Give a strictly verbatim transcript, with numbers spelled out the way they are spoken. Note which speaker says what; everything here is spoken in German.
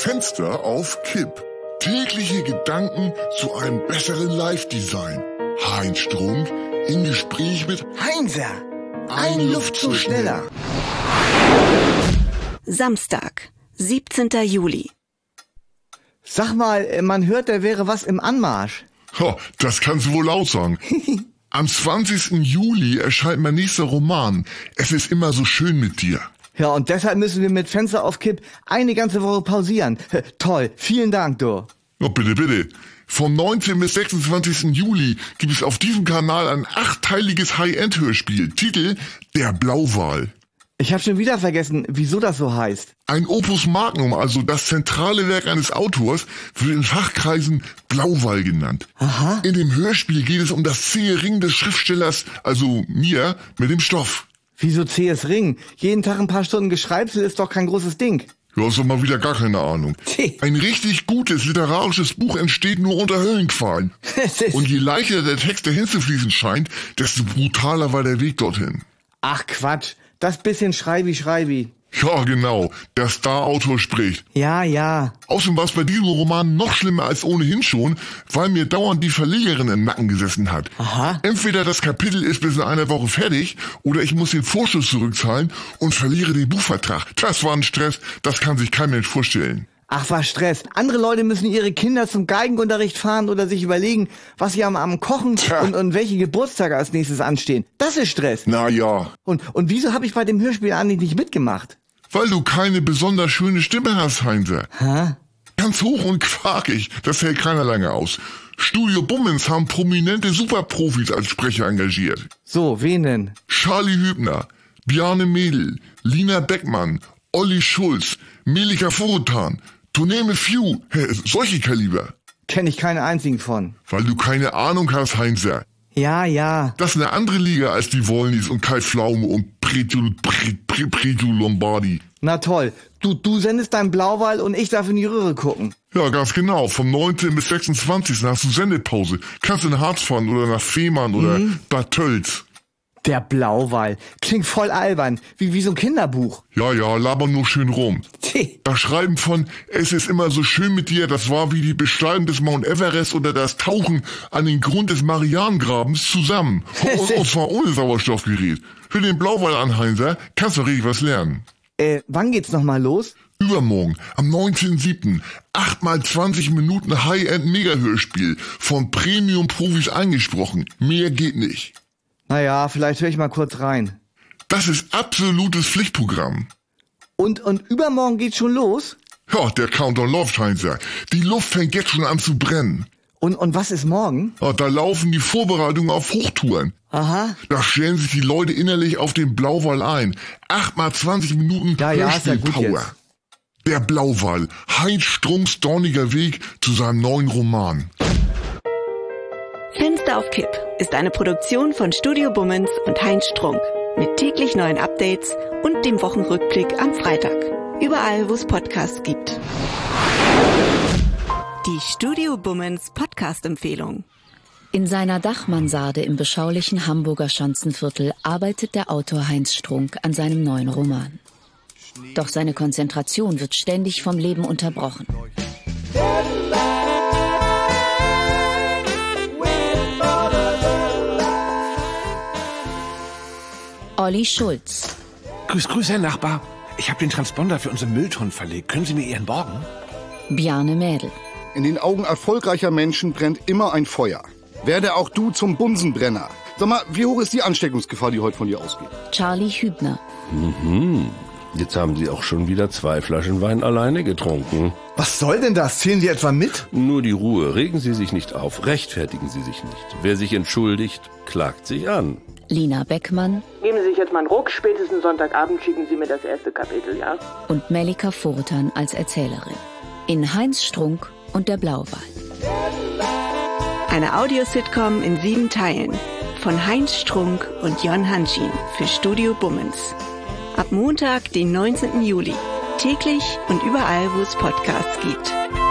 Speaker 1: Fenster auf Kipp. Tägliche Gedanken zu einem besseren Live-Design. Heinz Strunk im Gespräch mit
Speaker 2: Heinzer, ein Luftzug schneller.
Speaker 3: Samstag, siebzehnter Juli.
Speaker 2: Sag mal, man hört, da wäre was im Anmarsch.
Speaker 1: Ha, das kannst du wohl laut sagen. Am zwanzigsten Juli erscheint mein nächster Roman. Es ist immer so schön mit dir.
Speaker 2: Ja, und deshalb müssen wir mit Fenster auf Kipp eine ganze Woche pausieren. Toll, vielen Dank, du.
Speaker 1: Oh, bitte, bitte. Vom neunzehnten bis sechsundzwanzigsten Juli gibt es auf diesem Kanal ein achtteiliges High-End-Hörspiel. Titel Der Blauwal.
Speaker 2: Ich habe schon wieder vergessen, wieso das so heißt.
Speaker 1: Ein Opus Magnum, also das zentrale Werk eines Autors, wird in Fachkreisen Blauwal genannt.
Speaker 2: Aha.
Speaker 1: In dem Hörspiel geht es um das zähe Ringen des Schriftstellers, also mir, mit dem Stoff.
Speaker 2: Wieso zähes Ring? Jeden Tag ein paar Stunden Geschreibsel ist doch kein großes Ding.
Speaker 1: Du hast doch mal wieder gar keine Ahnung. Ein richtig gutes literarisches Buch entsteht nur unter Höllenqualen. Und je leichter der Text dahin zu fließen scheint, desto brutaler war der Weg dorthin.
Speaker 2: Ach Quatsch, das bisschen Schreibi-Schreibi.
Speaker 1: Ja, genau, der Star-Autor spricht.
Speaker 2: Ja, ja.
Speaker 1: Außerdem war es bei diesem Roman noch schlimmer als ohnehin schon, weil mir dauernd die Verlegerin im Nacken gesessen hat.
Speaker 2: Aha.
Speaker 1: Entweder das Kapitel ist bis in einer Woche fertig, oder ich muss den Vorschuss zurückzahlen und verliere den Buchvertrag. Das war ein Stress, das kann sich kein Mensch vorstellen.
Speaker 2: Ach, was Stress. Andere Leute müssen ihre Kinder zum Geigenunterricht fahren oder sich überlegen, was sie am Abend kochen und, und welche Geburtstage als nächstes anstehen. Das ist Stress.
Speaker 1: Na ja.
Speaker 2: Und, und wieso habe ich bei dem Hörspiel eigentlich nicht mitgemacht?
Speaker 1: Weil du keine besonders schöne Stimme hast, Heinzer.
Speaker 2: Hä?
Speaker 1: Ganz hoch und quakig, das hält keiner lange aus. Studio Bummens haben prominente Superprofis als Sprecher engagiert.
Speaker 2: So, wen denn?
Speaker 1: Charlie Hübner, Bjarne Mädel, Lina Beckmann, Olli Schulz, Melika Forotan, to name a few, solche Kaliber.
Speaker 2: Kenn ich keinen einzigen von.
Speaker 1: Weil du keine Ahnung hast, Heinzer.
Speaker 2: Ja, ja.
Speaker 1: Das ist eine andere Liga als die Wollnys und Kai Pflaume und Pretu, Pre, Pre, Pretu Lombardi.
Speaker 2: Na toll. Du, du sendest deinen Blauwal und ich darf in die Röhre gucken.
Speaker 1: Ja, ganz genau. Vom neunzehnten bis sechsundzwanzigsten hast du Sendepause. Kannst in Harz fahren oder nach Fehmarn oder
Speaker 2: Mhm.
Speaker 1: Bad Tölz.
Speaker 2: Der Blauwal. Klingt voll albern. Wie, wie so ein Kinderbuch.
Speaker 1: Ja, ja, labern nur schön rum.
Speaker 2: Tch.
Speaker 1: Das Schreiben von Es ist immer so schön mit dir, das war wie die Besteigung des Mount Everest oder das Tauchen an den Grund des Marianengrabens zusammen. Und, und zwar ohne Sauerstoffgerät. Für den Blauwal an, Heinzer, kannst du richtig was lernen.
Speaker 2: Äh, wann geht's nochmal los?
Speaker 1: Übermorgen, am neunzehnten siebten acht mal zwanzig Minuten High-End-Mega-Hörspiel von Premium-Profis eingesprochen. Mehr geht nicht.
Speaker 2: Naja, vielleicht höre ich mal kurz rein.
Speaker 1: Das ist absolutes Pflichtprogramm.
Speaker 2: Und, und übermorgen geht's schon los?
Speaker 1: Ja, der Countdown läuft, Heinzer. Die Luft fängt jetzt schon an zu brennen.
Speaker 2: Und, und was ist morgen?
Speaker 1: Ja, da laufen die Vorbereitungen auf Hochtouren.
Speaker 2: Aha.
Speaker 1: Da stellen sich die Leute innerlich auf den Blauwal ein. acht mal zwanzig Minuten
Speaker 2: Ja, ja, ist ja gut
Speaker 1: Hörspiel-Power.
Speaker 2: jetzt.
Speaker 1: Der Blauwal, Heinz Strunks dorniger Weg zu seinem neuen Roman.
Speaker 3: Fenster auf Kipp ist eine Produktion von Studio Bummens und Heinz Strunk. Mit täglich neuen Updates und dem Wochenrückblick am Freitag. Überall, wo es Podcasts gibt. Die Studio Bummens Podcast-Empfehlung.
Speaker 4: In seiner Dachmansarde im beschaulichen Hamburger Schanzenviertel arbeitet der Autor Heinz Strunk an seinem neuen Roman. Doch seine Konzentration wird ständig vom Leben unterbrochen. Olli Schulz.
Speaker 5: Grüß, grüß, Herr Nachbar. Ich habe den Transponder für unsere Mülltonnen verlegt. Können Sie mir Ihren borgen?
Speaker 4: Bjarne Mädel.
Speaker 6: In den Augen erfolgreicher Menschen brennt immer ein Feuer. Werde auch du zum Bunsenbrenner. Sag mal, wie hoch ist die Ansteckungsgefahr, die heute von dir ausgeht?
Speaker 4: Charlie Hübner.
Speaker 7: Mhm. Jetzt haben Sie auch schon wieder zwei Flaschen Wein alleine getrunken.
Speaker 2: Was soll denn das? Zählen Sie etwa mit?
Speaker 7: Nur die Ruhe. Regen Sie sich nicht auf. Rechtfertigen Sie sich nicht. Wer sich entschuldigt, klagt sich an.
Speaker 4: Lina Beckmann.
Speaker 8: Geben Sie sich jetzt mal einen Ruck. Spätestens Sonntagabend schicken Sie mir das erste Kapitel, ja?
Speaker 4: Und Melika Forotan als Erzählerin. In Heinz Strunk und der Blauwal.
Speaker 3: Eine Audiositcom in sieben Teilen. Von Heinz Strunk und Jon Hanschin für Studio Bummens. Ab Montag, den neunzehnten Juli. Täglich und überall, wo es Podcasts gibt.